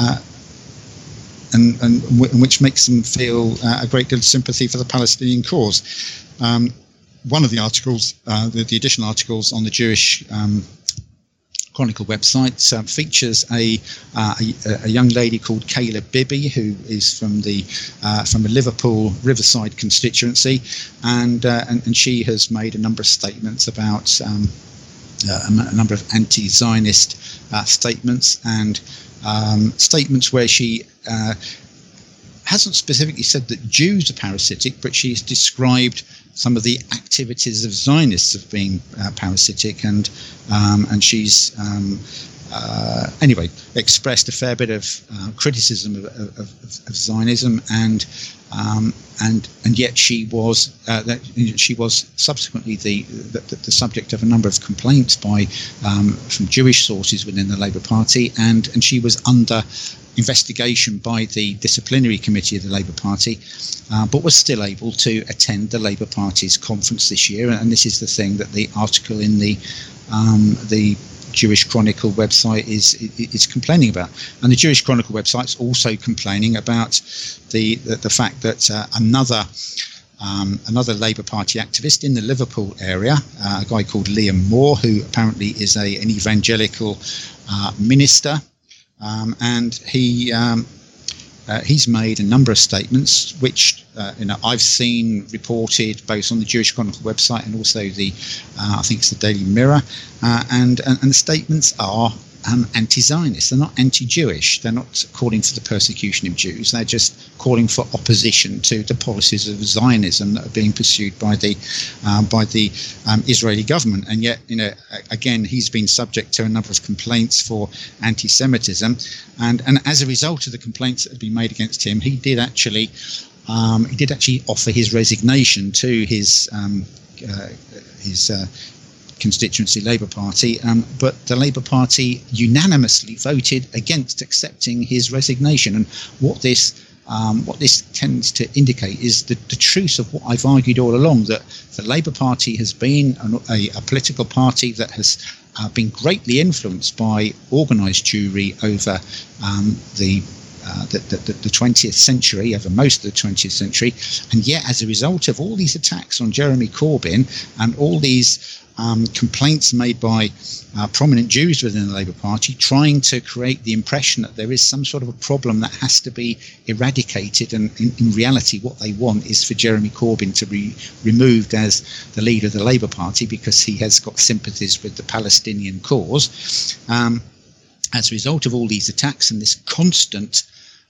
which makes them feel a great deal of sympathy for the Palestinian cause. One of the articles, the additional articles on the Jewish Chronicle website, features a young lady called Kayla Bibby, who is from a Liverpool Riverside constituency, and she has made a number of statements about a number of anti-Zionist statements and statements where she hasn't specifically said that Jews are parasitic, but she's described some of the activities of Zionists as being parasitic, and she's anyway expressed a fair bit of criticism of Zionism, and yet she was subsequently the subject of a number of complaints from Jewish sources within the Labour Party, and she was under investigation by the disciplinary committee of the Labour Party, but was still able to attend the Labour Party's conference this year. And this is the thing that the article in the Jewish Chronicle website is complaining about. And the Jewish Chronicle website is also complaining about the fact that another Labour Party activist in the Liverpool area, a guy called Liam Moore, who apparently is an evangelical minister, and he's made a number of statements which I've seen reported both on the Jewish Chronicle website and also I think it's the Daily Mirror, and the statements are anti-Zionist. They're not anti-Jewish. They're not calling for the persecution of Jews. They're just calling for opposition to the policies of Zionism that are being pursued by the Israeli government. And yet, again, he's been subject to a number of complaints for anti-Semitism, and as a result of the complaints that have been made against him, he did actually offer his resignation to his constituency Labour Party, but the Labour Party unanimously voted against accepting his resignation. And what this tends to indicate is the truth of what I've argued all along, that the Labour Party has been a political party that has been greatly influenced by organised Jewry over the 20th century, over most of the 20th century, and yet as a result of all these attacks on Jeremy Corbyn and all these complaints made by prominent Jews within the Labour Party, trying to create the impression that there is some sort of a problem that has to be eradicated, and in reality what they want is for Jeremy Corbyn to be removed as the leader of the Labour Party because he has got sympathies with the Palestinian cause. As a result of all these attacks and this constant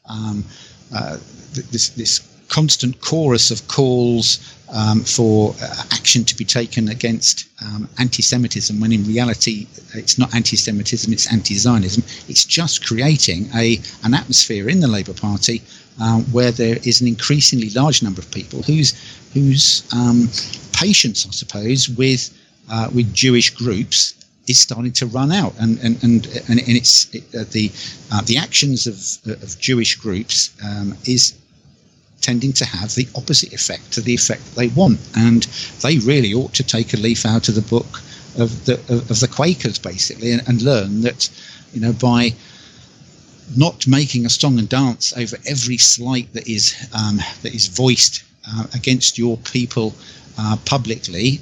this constant chorus of calls for action to be taken against anti-Semitism, when in reality it's not anti-Semitism, it's anti-Zionism, it's just creating an atmosphere in the Labour Party where there is an increasingly large number of people whose patience, I suppose, with Jewish groups is starting to run out, and it's the actions of Jewish groups is tending to have the opposite effect to the effect that they want, and they really ought to take a leaf out of the book of the Quakers, basically, and learn that by not making a song and dance over every slight that is voiced against your people publicly,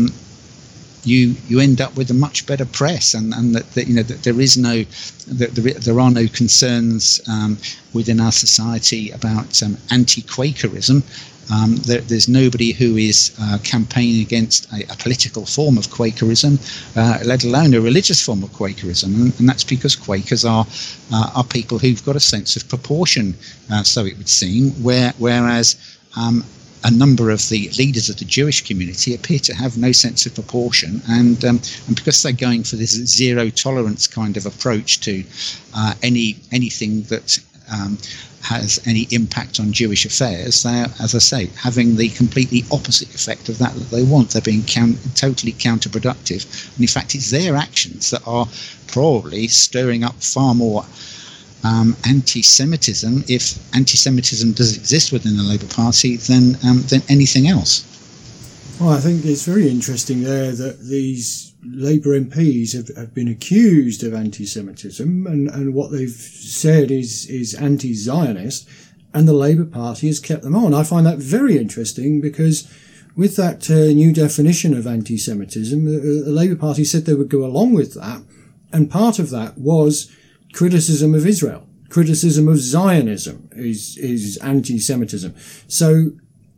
you end up with a much better press, and that there are no concerns within our society about anti-Quakerism. There's nobody who is campaigning against a political form of Quakerism, let alone a religious form of Quakerism, and that's because Quakers are people who've got a sense of proportion, so it would seem, whereas a number of the leaders of the Jewish community appear to have no sense of proportion, and because they're going for this zero tolerance kind of approach to anything that has any impact on Jewish affairs. They're, as I say, having the completely opposite effect of that they want. They're being totally counterproductive. And in fact, it's their actions that are probably stirring up far more anti-Semitism, if anti-Semitism does exist within the Labour Party, than anything else. Well, I think it's very interesting there that these Labour MPs have been accused of anti-Semitism, and what they've said is anti-Zionist, and the Labour Party has kept them on. I find that very interesting, because with that new definition of anti-Semitism, the Labour Party said they would go along with that, and part of that was criticism of Israel. Criticism of Zionism is anti-Semitism. So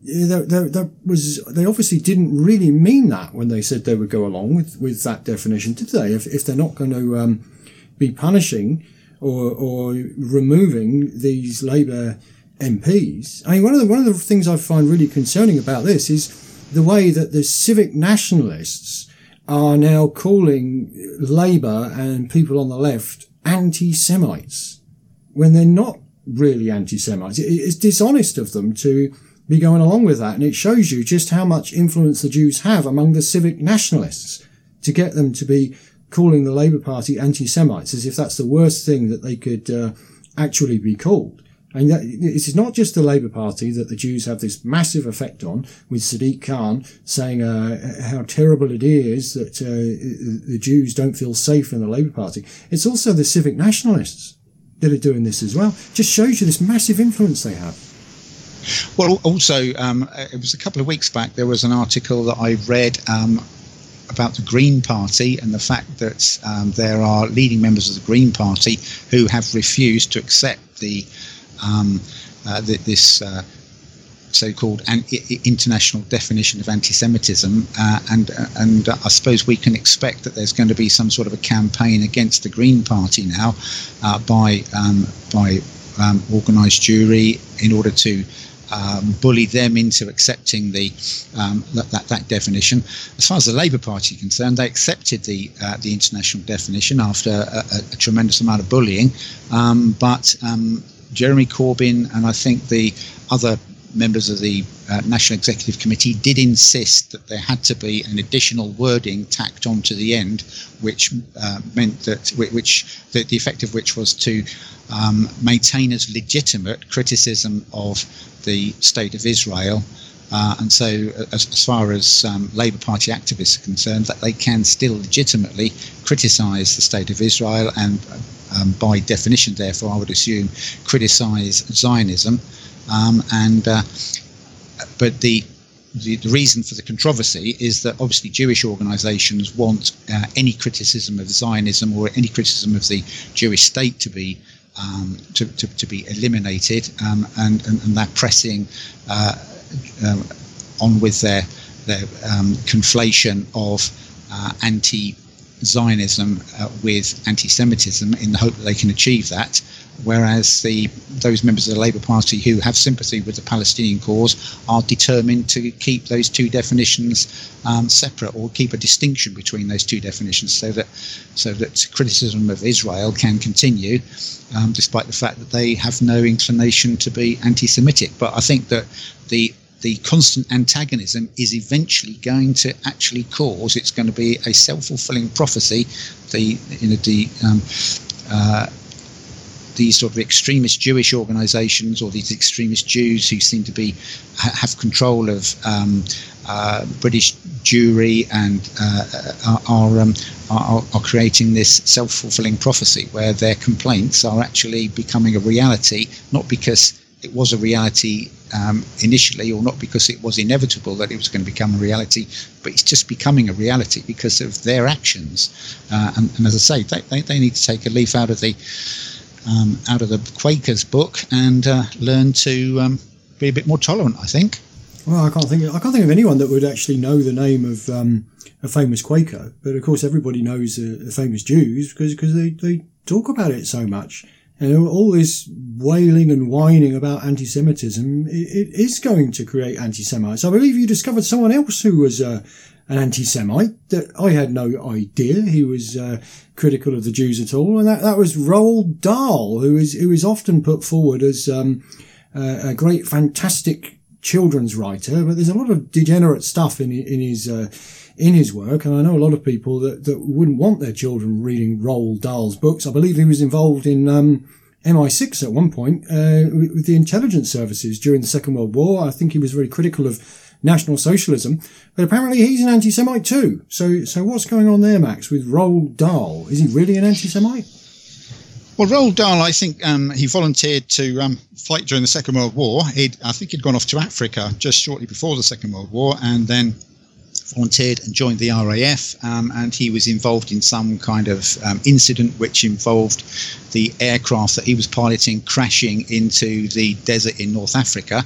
they obviously didn't really mean that when they said they would go along with that definition, did they? If they're not going to be punishing or removing these Labour MPs. I mean, one of the things I find really concerning about this is the way that the civic nationalists are now calling Labour and people on the left anti-Semites when they're not really anti-Semites. It's dishonest of them to be going along with that, and it shows you just how much influence the Jews have among the civic nationalists to get them to be calling the Labour Party anti-Semites, as if that's the worst thing that they could actually be called. And it's not just the Labour Party that the Jews have this massive effect on, with Sadiq Khan saying how terrible it is that the Jews don't feel safe in the Labour Party. It's also the civic nationalists that are doing this as well. Just shows you this massive influence they have. Well, also, it was a couple of weeks back, there was an article that I read about the Green Party and the fact that there are leading members of the Green Party who have refused to accept this so-called international definition of anti-Semitism, and I suppose we can expect that there's going to be some sort of a campaign against the Green Party now by organised Jewry in order to bully them into accepting that definition. As far as the Labour Party is concerned, they accepted the international definition after a tremendous amount of bullying, but Jeremy Corbyn and I think the other members of the National Executive Committee did insist that there had to be an additional wording tacked on to the end, which meant that the effect of which was to maintain as legitimate criticism of the State of Israel. And so as far as Labour Party activists are concerned, that they can still legitimately criticise the State of Israel and by definition, therefore, I would assume, criticise Zionism. But the reason for the controversy is that obviously Jewish organisations want any criticism of Zionism or any criticism of the Jewish state to be eliminated, and they're pressing on with their conflation of anti-Zionism with anti-Semitism in the hope that they can achieve that. Whereas those members of the Labour Party who have sympathy with the Palestinian cause are determined to keep those two definitions separate, or keep a distinction between those two definitions, so that criticism of Israel can continue, despite the fact that they have no inclination to be anti-Semitic. But I think that the constant antagonism is eventually going to actually cause, it's going to be a self-fulfilling prophecy. These sort of extremist Jewish organisations, or these extremist Jews who seem to have control of British Jewry and are creating this self-fulfilling prophecy where their complaints are actually becoming a reality, not because it was a reality initially, or not because it was inevitable that it was going to become a reality, but it's just becoming a reality because of their actions. And as I say, they need to take a leaf out of the Quakers' book and learn to be a bit more tolerant, I think. Well, I can't think of anyone that would actually know the name of a famous Quaker, but of course everybody knows the famous Jews because they talk about it so much. And all this wailing and whining about anti-Semitism, it is going to create anti-Semites. I believe you discovered someone else who was a an anti-Semite, that I had no idea he was critical of the Jews at all, and that was Roald Dahl, who is often put forward as a great, fantastic children's writer, but there's a lot of degenerate stuff in his work, and I know a lot of people that wouldn't want their children reading Roald Dahl's books. I believe he was involved in MI6 at one point with the intelligence services during the Second World War. I think he was very critical of National Socialism, but apparently he's an anti-Semite too. So what's going on there, Max, with Roald Dahl? Is he really an anti-Semite? Well, Roald Dahl, I think he volunteered to fight during the Second World War. I think he'd gone off to Africa just shortly before the Second World War, and then volunteered and joined the RAF, and he was involved in some kind of incident which involved the aircraft that he was piloting crashing into the desert in North Africa.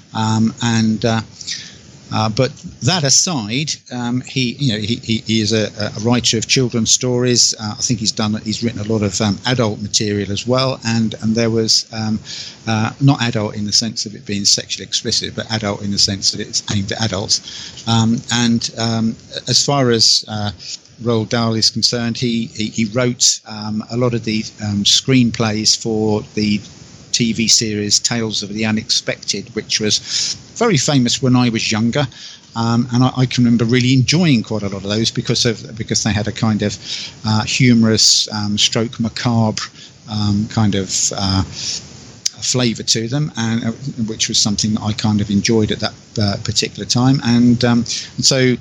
But that aside, he is a writer of children's stories. I think he's written a lot of adult material as well, and there was not adult in the sense of it being sexually explicit, but adult in the sense that it's aimed at adults. As far as Roald Dahl is concerned, he wrote a lot of the screenplays for the TV series Tales of the Unexpected, which was very famous when I was younger, and I can remember really enjoying quite a lot of those because they had a kind of humorous stroke macabre kind of flavour to them, and which was something that I kind of enjoyed at that particular time, and so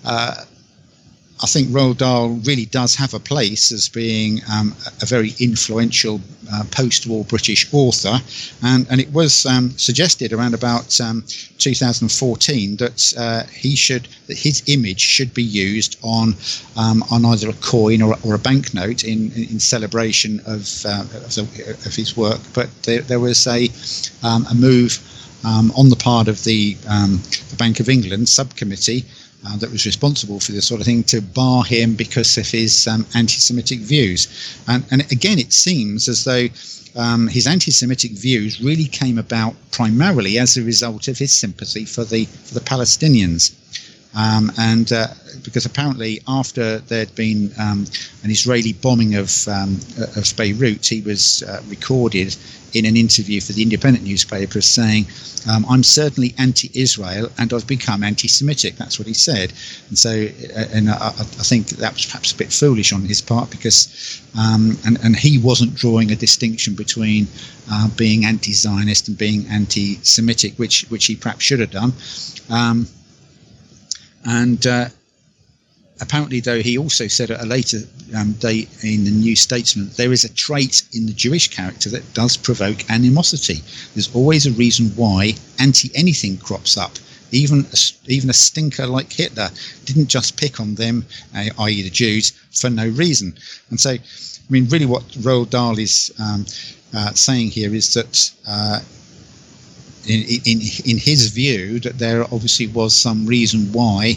I think Roald Dahl really does have a place as being a very influential post-war British author, and it was suggested around about 2014 that his image should be used on either a coin or a banknote in celebration of his work. But there was a move on the part of the Bank of England subcommittee that was responsible for this sort of thing to bar him because of his anti-Semitic views. And again, it seems as though his anti-Semitic views really came about primarily as a result of his sympathy for the Palestinians. Because apparently after there'd been an Israeli bombing of Beirut, he was recorded in an interview for the Independent newspaper as saying, "I'm certainly anti-Israel and I've become anti-Semitic." That's what he said. And so, I think that was perhaps a bit foolish on his part because, and he wasn't drawing a distinction between being anti-Zionist and being anti-Semitic, which he perhaps should have done. Apparently, though, he also said at a later date in the New Statesman, there is a trait in the Jewish character that does provoke animosity. There's always a reason why anti-anything crops up. Even a stinker like Hitler didn't just pick on them, i.e. the Jews, for no reason. And so, I mean, really what Roald Dahl is saying here is that in his view, that there obviously was some reason why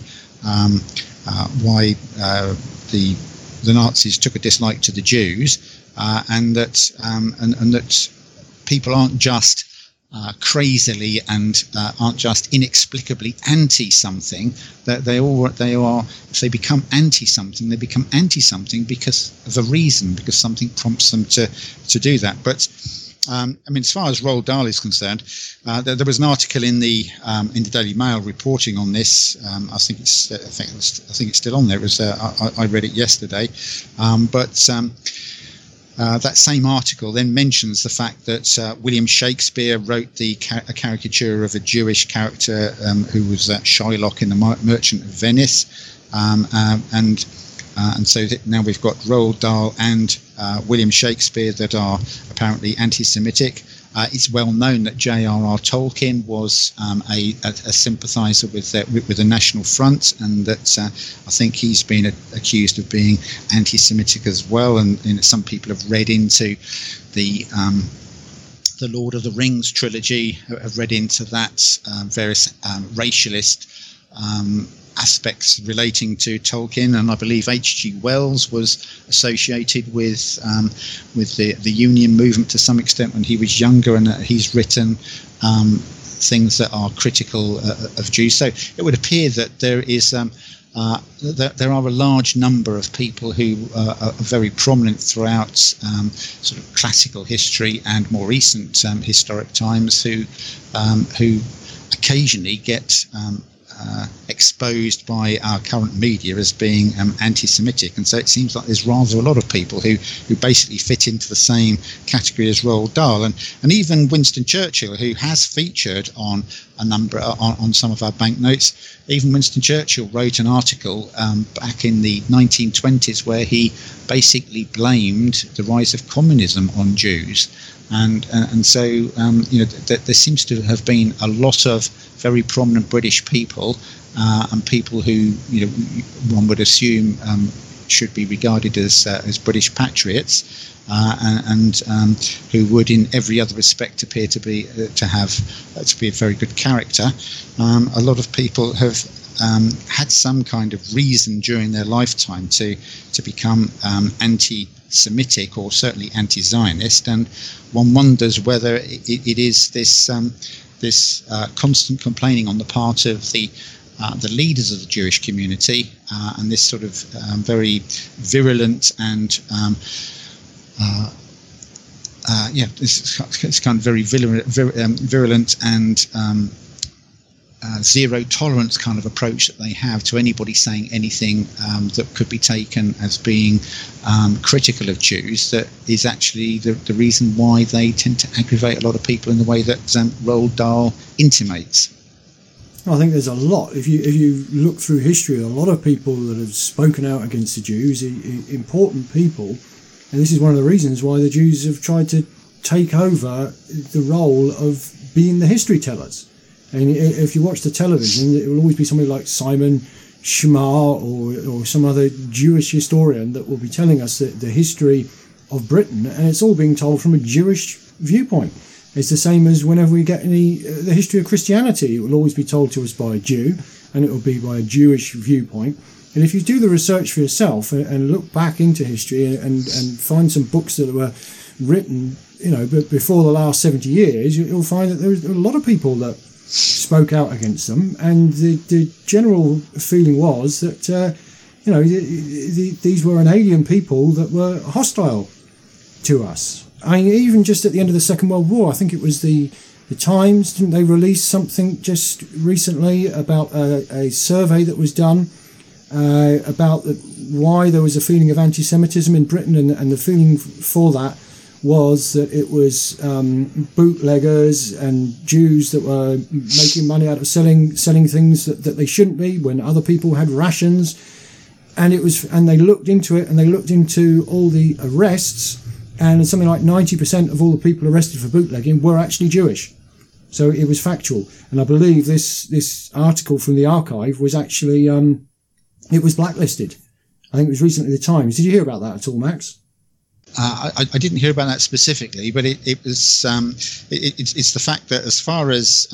the Nazis took a dislike to the Jews, and that people aren't just crazily and aren't just inexplicably anti something. That they are, if they become anti something, they become anti something because of a reason, because something prompts them to do that. But I mean, as far as Roald Dahl is concerned, there was an article in the Daily Mail reporting on this. I think it's still on there. It was I read it yesterday, but that same article then mentions the fact that William Shakespeare wrote a caricature of a Jewish character who was Shylock in the Merchant of Venice, and so now we've got Roald Dahl and William Shakespeare that are apparently anti-Semitic. It's well known that J.R.R. Tolkien was a sympathiser with the National Front, and that I think he's been accused of being anti-Semitic as well. And some people have read into the Lord of the Rings trilogy, have read into that various racialist aspects relating to Tolkien, and I believe H.G. Wells was associated with the Union movement to some extent when he was younger, and he's written things that are critical of Jews. So it would appear that there is there are a large number of people who are very prominent throughout sort of classical history and more recent historic times who occasionally get exposed by our current media as being anti-Semitic, and so it seems like there's rather a lot of people who basically fit into the same category as Roald Dahl, and even Winston Churchill, who has featured on a number on some of our banknotes. Even Winston Churchill wrote an article back in the 1920s where he basically blamed the rise of communism on Jews, and so there seems to have been a lot of very prominent British people and people who one would assume should be regarded as British patriots and who would in every other respect appear to be a very good character. A lot of people have had some kind of reason during their lifetime to become anti-Semitic or certainly anti-Zionist, and one wonders whether it is this constant complaining on the part of the leaders of the Jewish community and this sort of very virulent and it's kind of very virulent and zero tolerance kind of approach that they have to anybody saying anything that could be taken as being critical of Jews, that is actually the reason why they tend to aggravate a lot of people in the way that Roald Dahl intimates. I think there's a lot. If you look through history, a lot of people that have spoken out against the Jews, important people, and this is one of the reasons why the Jews have tried to take over the role of being the history tellers. And if you watch the television, it will always be somebody like Simon Schmar or some other Jewish historian that will be telling us the history of Britain, and it's all being told from a Jewish viewpoint. It's the same as whenever we get the history of Christianity, it will always be told to us by a Jew, and it will be by a Jewish viewpoint. And if you do the research for yourself and look back into history and find some books that were written, but before the last 70 years, you'll find that there was a lot of people that spoke out against them, and the general feeling was that these were an alien people that were hostile to us. I mean, even just at the end of the Second World War, I think it was the Times, didn't they release something just recently about a survey that was done about why there was a feeling of anti-Semitism in Britain, and the feeling for that was that it was bootleggers and Jews that were making money out of selling things that they shouldn't be when other people had rations, and they looked into it, and they looked into all the arrests, and something like 90% of all the people arrested for bootlegging were actually Jewish. So it was factual, and I believe this article from the archive was actually it was blacklisted. I think it was recently the Times. Did you hear about that at all, Max? I didn't hear about that specifically, but it was it's the fact that as far as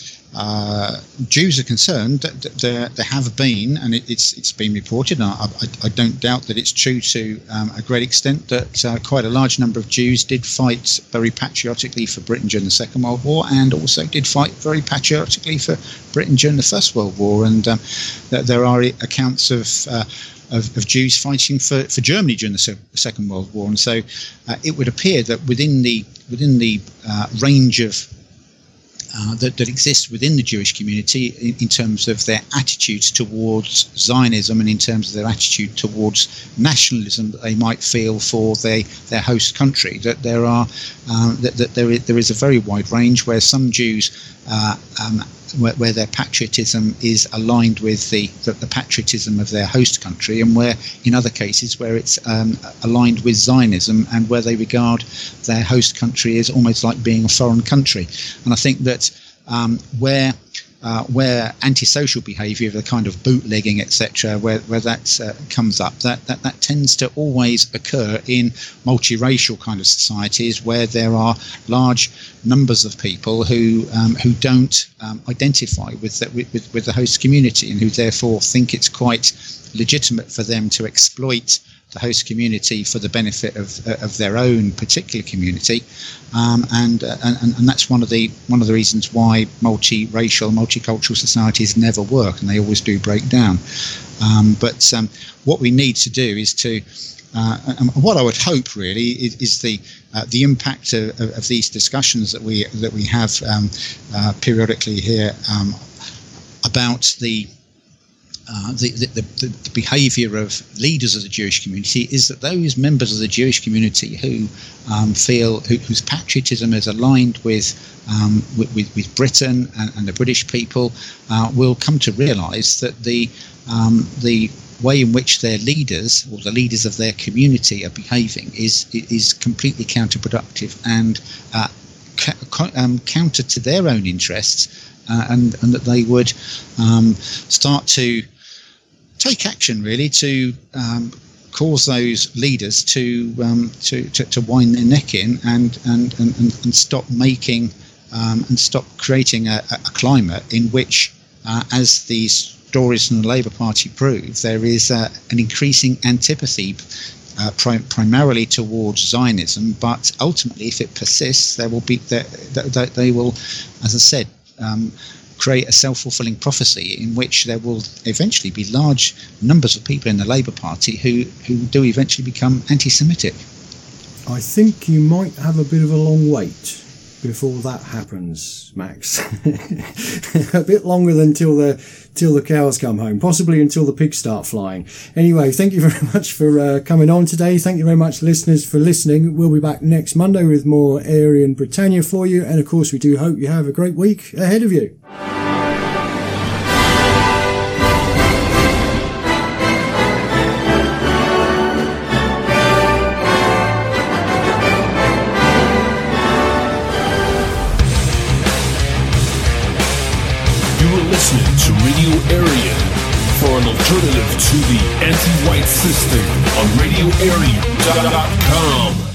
Jews are concerned, there have been, and it's been reported, and I don't doubt that it's true to a great extent, that quite a large number of Jews did fight very patriotically for Britain during the Second World War, and also did fight very patriotically for Britain during the First World War, and there are accounts of Jews fighting for Germany during the Second World War, and so it would appear that within the range of that exists within the Jewish community in terms of their attitudes towards Zionism and in terms of their attitude towards nationalism that they might feel for their host country, that there are there is a very wide range where some Jews where their patriotism is aligned with the patriotism of their host country, and where in other cases where it's aligned with Zionism, and where they regard their host country as almost like being a foreign country. And I think that where antisocial behaviour, the kind of bootlegging, etc., where that comes up, that tends to always occur in multiracial kind of societies where there are large numbers of people who don't identify with the host community, and who therefore think it's quite legitimate for them to exploit the host community for the benefit of their own particular community, and that's one of the reasons why multiracial, multicultural societies never work, and they always do break down. But what we need to do is to what I would hope really is the impact of these discussions that we have periodically here about the behaviour of leaders of the Jewish community, is that those members of the Jewish community who feel whose patriotism is aligned with Britain and the British people will come to realise that the way in which their leaders or the leaders of their community are behaving is completely counterproductive and counter to their own interests, and that they would start to take action really to cause those leaders to wind their neck in and stop making and stop creating a climate in which, as these stories from the Labour Party prove, there is an increasing antipathy primarily towards Zionism, but ultimately, if it persists, they will, as I said, create a self-fulfilling prophecy in which there will eventually be large numbers of people in the Labour Party who do eventually become anti-Semitic. I think you might have a bit of a long wait before that happens, Max. A bit longer than till the cows come home, possibly until the pigs start flying. Anyway, thank you very much for coming on today. Thank you very much, listeners, for listening. We'll be back next Monday with more Aryan Britannia for you, and of course we do hope you have a great week ahead of you. Listening to Radio Aryan for an alternative to the anti-white system on RadioAryan.com.